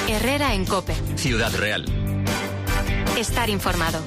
Herrera en COPE. Ciudad Real. Estar informado.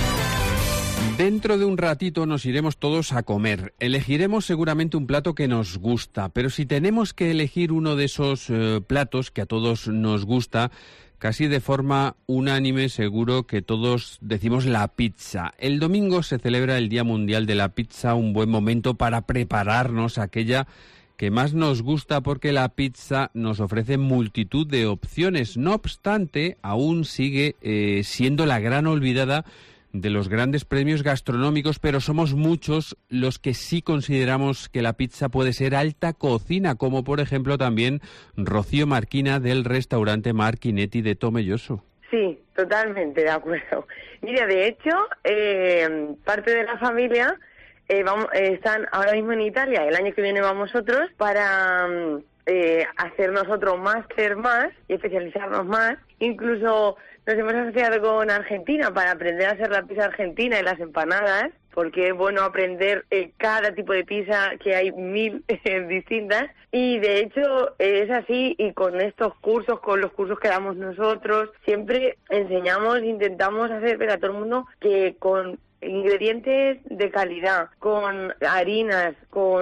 Dentro de un ratito nos iremos todos a comer. Elegiremos seguramente un plato que nos gusta, pero si tenemos que elegir uno de esos platos que a todos nos gusta, casi de forma unánime seguro que todos decimos la pizza. El domingo se celebra el Día Mundial de la Pizza, un buen momento para prepararnos aquella que más nos gusta porque la pizza nos ofrece multitud de opciones. No obstante, aún sigue siendo la gran olvidada de los grandes premios gastronómicos, pero somos muchos los que sí consideramos que la pizza puede ser alta cocina, como por ejemplo también Rocío Marquina del restaurante Marchinetti de Tomelloso. Sí, totalmente de acuerdo. Mira, de hecho, parte de la familia están ahora mismo en Italia. El año que viene vamos nosotros para hacer nosotros máster más y especializarnos más. Incluso nos hemos asociado con Argentina para aprender a hacer la pizza argentina y las empanadas, porque es bueno aprender cada tipo de pizza, que hay 1000 distintas. Y de hecho es así, y con estos cursos, con los cursos que damos nosotros, siempre enseñamos, intentamos hacer ver a todo el mundo que con ingredientes de calidad, con harinas,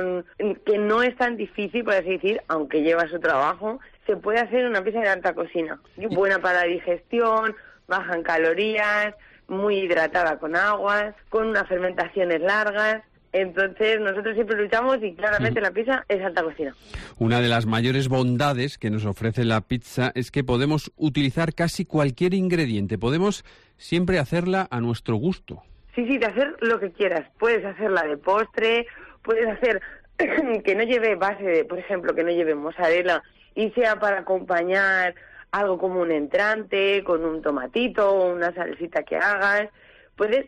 que no es tan difícil, por así decir, aunque lleva su trabajo, se puede hacer una pizza de alta cocina, buena para la digestión, baja en calorías, muy hidratada con aguas, con unas fermentaciones largas. Entonces nosotros siempre luchamos y claramente la pizza es alta cocina. Una de las mayores bondades que nos ofrece la pizza es que podemos utilizar casi cualquier ingrediente, podemos siempre hacerla a nuestro gusto. Sí, de hacer lo que quieras. Puedes hacerla de postre, puedes hacer que no lleve base, por ejemplo, que no lleve mozzarella y sea para acompañar algo como un entrante, con un tomatito o una salsita que hagas. Puedes,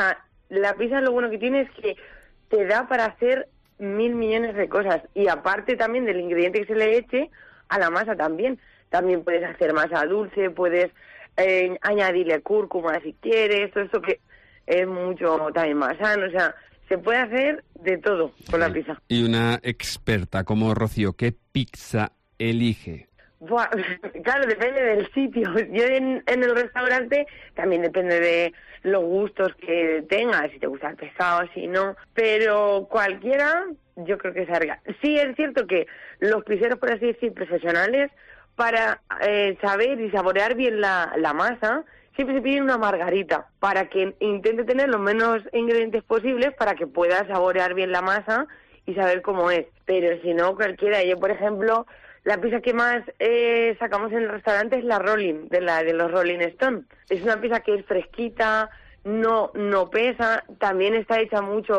la pizza lo bueno que tiene es que te da para hacer 1000 millones de cosas. Y aparte también del ingrediente que se le eche, a la masa también. También puedes hacer masa dulce, puedes añadirle cúrcuma si quieres, todo esto que es mucho también más sano, se puede hacer de todo con la pizza. Y una experta como Rocío, ¿qué pizza elige? Buah, claro, depende del sitio. Yo en el restaurante también depende de los gustos que tengas, si te gusta el pescado, si no, pero cualquiera yo creo que salga. Sí es cierto que los pizzeros, por así decir, profesionales, para saber y saborear bien la masa, siempre se pide una margarita, para que intente tener los menos ingredientes posibles para que pueda saborear bien la masa y saber cómo es. Pero si no, cualquiera. Yo, por ejemplo, la pizza que más sacamos en el restaurante es la Rolling, de los Rolling Stone. Es una pizza que es fresquita, no pesa, también está hecha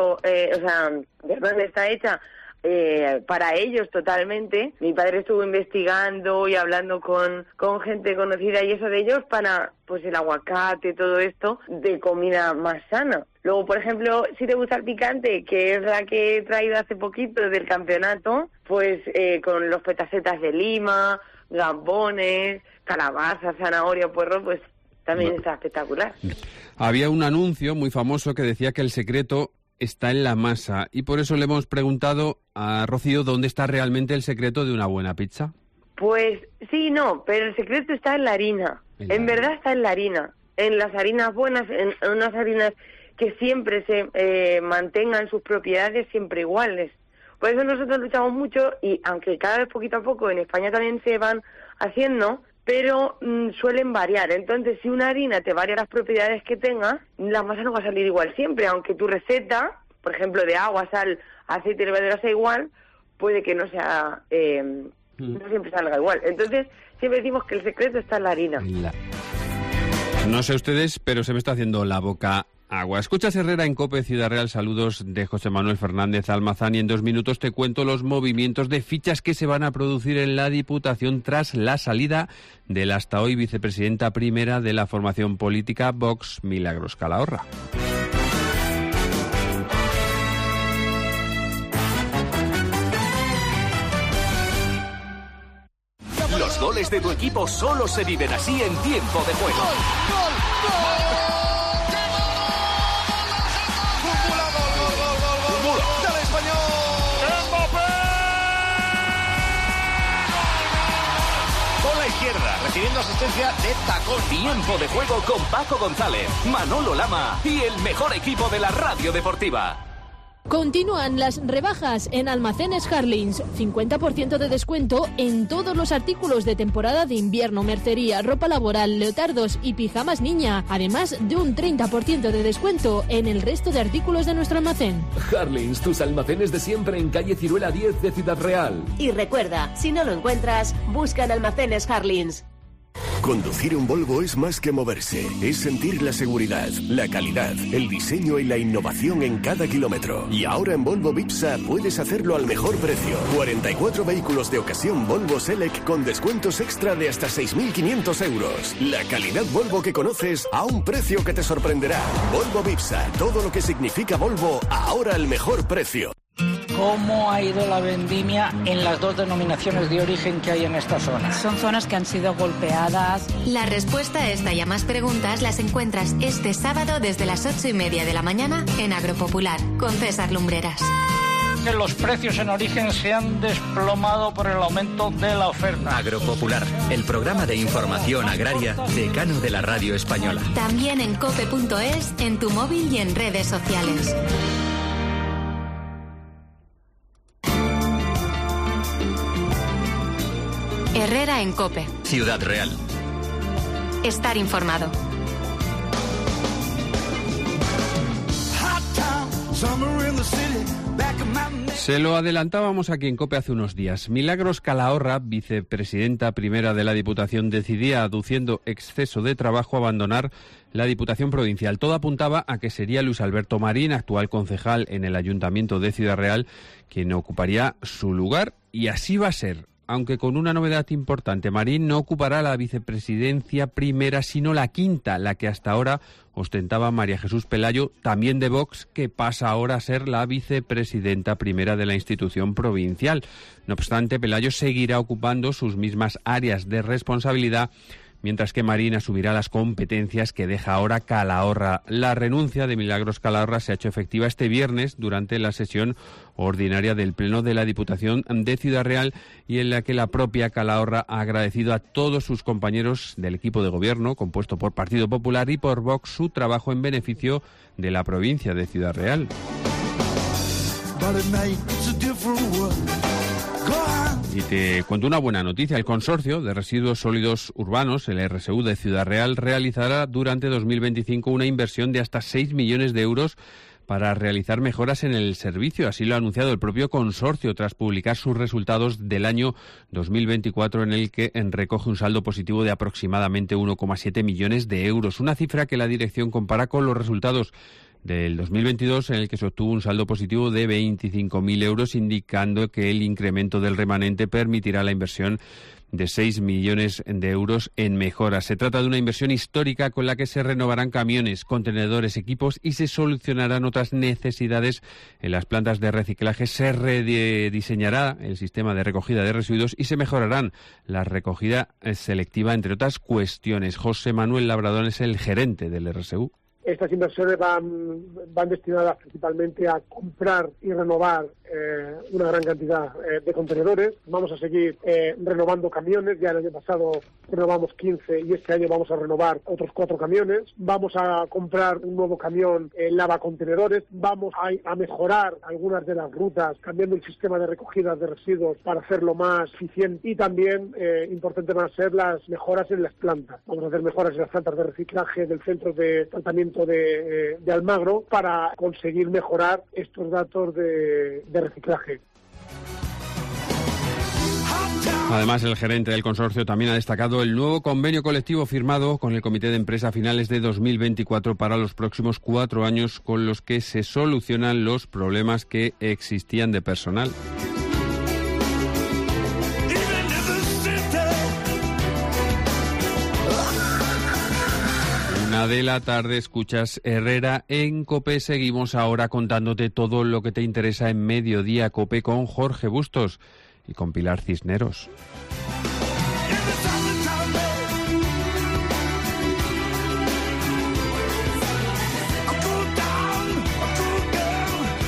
está hecha para ellos totalmente. Mi padre estuvo investigando y hablando con gente conocida y eso de ellos para, pues, el aguacate, todo esto, de comida más sana. Luego, por ejemplo, si te gusta el picante, que es la que he traído hace poquito del campeonato, pues con los petacetas de lima, gambones, calabaza, zanahoria, puerro, pues también está espectacular. Había un anuncio muy famoso que decía que el secreto está en la masa, y por eso le hemos preguntado a Rocío dónde está realmente el secreto de una buena pizza. Pues sí, no, pero el secreto está en la harina. En verdad está en la harina. En las harinas buenas, en unas harinas que siempre se mantengan sus propiedades siempre iguales. Por eso nosotros luchamos mucho, y aunque cada vez poquito a poco en España también se van haciendo, pero suelen variar. Entonces, si una harina te varía las propiedades que tenga, la masa no va a salir igual siempre. Aunque tu receta, por ejemplo, de agua, sal, aceite y levadura sea igual, puede que no sea, no siempre salga igual. Entonces, siempre decimos que el secreto está en la harina. No sé ustedes, pero se me está haciendo la boca agua. Escuchas Herrera en COPE Ciudad Real. Saludos de José Manuel Fernández Almazán, y en 2 minutos te cuento los movimientos de fichas que se van a producir en la Diputación tras la salida de la hasta hoy vicepresidenta primera de la formación política Vox, Milagros Calahorra. Los goles de tu equipo solo se viven así en tiempo de juego. ¡Gol, gol, gol! recibiendo asistencia de tacón. Tiempo de juego con Paco González, Manolo Lama y el mejor equipo de la radio deportiva. Continúan las rebajas en Almacenes Harlins. 50% de descuento en todos los artículos de temporada de invierno, mercería, ropa laboral, leotardos y pijamas niña. Además de un 30% de descuento en el resto de artículos de nuestro almacén. Harlins, tus almacenes de siempre en calle Ciruela 10 de Ciudad Real. Y recuerda, si no lo encuentras, busca en Almacenes Harlins. Conducir un Volvo es más que moverse, es sentir la seguridad, la calidad, el diseño y la innovación en cada kilómetro. Y ahora en Volvo Vipsa puedes hacerlo al mejor precio. 44 vehículos de ocasión Volvo Select con descuentos extra de hasta 6.500 euros. La calidad Volvo que conoces a un precio que te sorprenderá. Volvo Vipsa, todo lo que significa Volvo, ahora al mejor precio. ¿Cómo ha ido la vendimia en las dos denominaciones de origen que hay en esta zona? Son zonas que han sido golpeadas. La respuesta a esta y a más preguntas las encuentras este sábado desde las 8:30 de la mañana en Agropopular, con César Lumbreras. Que los precios en origen se han desplomado por el aumento de la oferta. Agropopular, el programa de información agraria decano de la radio española. También en cope.es, en tu móvil y en redes sociales. Herrera en COPE. Ciudad Real. Estar informado. Se lo adelantábamos aquí en COPE hace unos días. Milagros Calahorra, vicepresidenta primera de la Diputación, decidía, aduciendo exceso de trabajo, abandonar la Diputación Provincial. Todo apuntaba a que sería Luis Alberto Marín, actual concejal en el Ayuntamiento de Ciudad Real, quien ocuparía su lugar, y así va a ser. Aunque con una novedad importante, Marín no ocupará la vicepresidencia primera, sino la quinta, la que hasta ahora ostentaba María Jesús Pelayo, también de Vox, que pasa ahora a ser la vicepresidenta primera de la institución provincial. No obstante, Pelayo seguirá ocupando sus mismas áreas de responsabilidad, mientras que Marín asumirá las competencias que deja ahora Calahorra. La renuncia de Milagros Calahorra se ha hecho efectiva este viernes durante la sesión ordinaria del Pleno de la Diputación de Ciudad Real, y en la que la propia Calahorra ha agradecido a todos sus compañeros del equipo de gobierno, compuesto por Partido Popular y por Vox, su trabajo en beneficio de la provincia de Ciudad Real. Y te cuento una buena noticia. El Consorcio de Residuos Sólidos Urbanos, el RSU de Ciudad Real, realizará durante 2025 una inversión de hasta 6 millones de euros para realizar mejoras en el servicio. Así lo ha anunciado el propio consorcio tras publicar sus resultados del año 2024, en el que recoge un saldo positivo de aproximadamente 1,7 millones de euros. Una cifra que la dirección compara con los resultados del 2022, en el que se obtuvo un saldo positivo de 25.000 euros, indicando que el incremento del remanente permitirá la inversión de 6 millones de euros en mejoras. Se trata de una inversión histórica con la que se renovarán camiones, contenedores, equipos y se solucionarán otras necesidades en las plantas de reciclaje. Se rediseñará el sistema de recogida de residuos y se mejorarán la recogida selectiva, entre otras cuestiones. José Manuel Labrador es el gerente del RSU. Estas inversiones van destinadas principalmente a comprar y renovar una gran cantidad de contenedores. Vamos a seguir renovando camiones. Ya el año pasado renovamos 15 y este año vamos a renovar otros 4 camiones. Vamos a comprar un nuevo camión lavacontenedores. Vamos a mejorar algunas de las rutas, cambiando el sistema de recogida de residuos para hacerlo más eficiente. Y también, importante van a ser las mejoras en las plantas. Vamos a hacer mejoras en las plantas de reciclaje del centro de tratamiento de Almagro para conseguir mejorar estos datos de reciclaje. Además, el gerente del consorcio también ha destacado el nuevo convenio colectivo firmado con el Comité de Empresa a finales de 2024 para los próximos 4 años, con los que se solucionan los problemas que existían de personal. 1 de la tarde, escuchas Herrera en COPE. Seguimos ahora contándote todo lo que te interesa en Mediodía COPE con Jorge Bustos y con Pilar Cisneros.